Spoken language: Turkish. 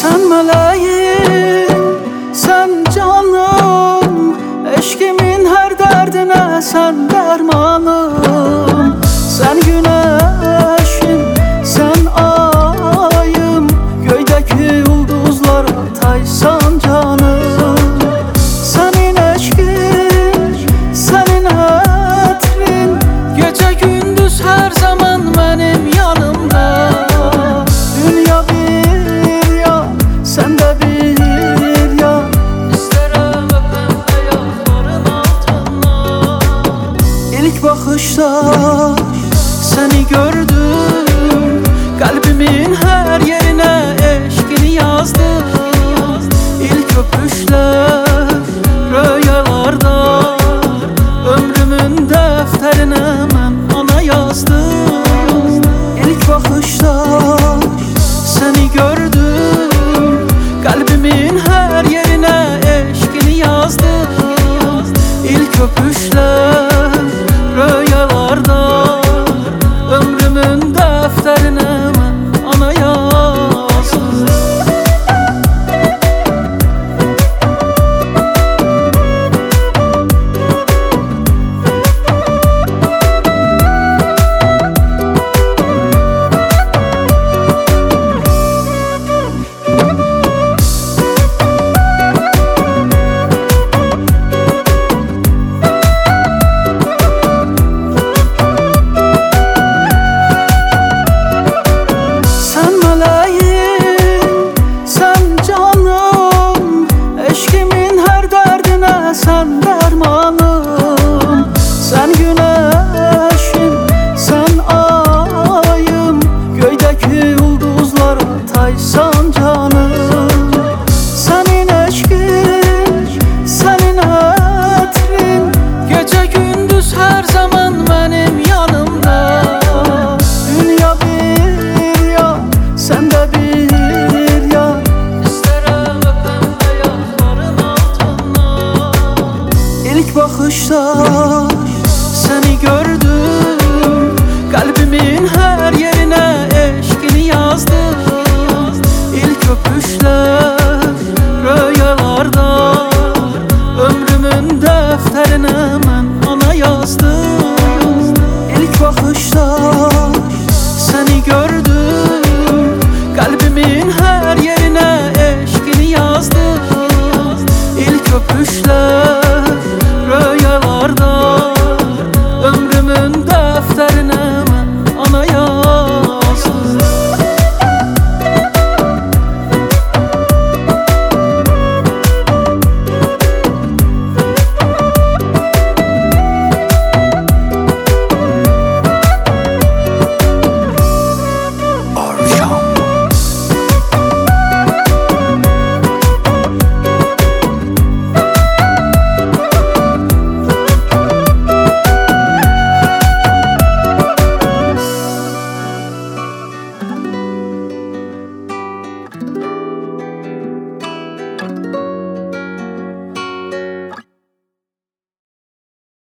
Sen meleğim, sen canım, eşkimin her derdine sen dermanım. Sen güneşim, sen ayım, göydeki yıldızlara taysan canım. Senin eşkin, senin etrin, gece gündüz her zaman benim yanımda. Dünya bir ya, sen de bir ya, İsterim öpem ayakların altında. İlk bakışta seni gördüm, kalbimin her yerine eşkini yazdım. İlk öpüşler rüyalarda, ömrümün defterine ben ona yazdım. İlk bakışta seni gördüm, kalbimin her yerine eşkini yazdım. İlk öpüşler rüyalarda, ömrümün defterine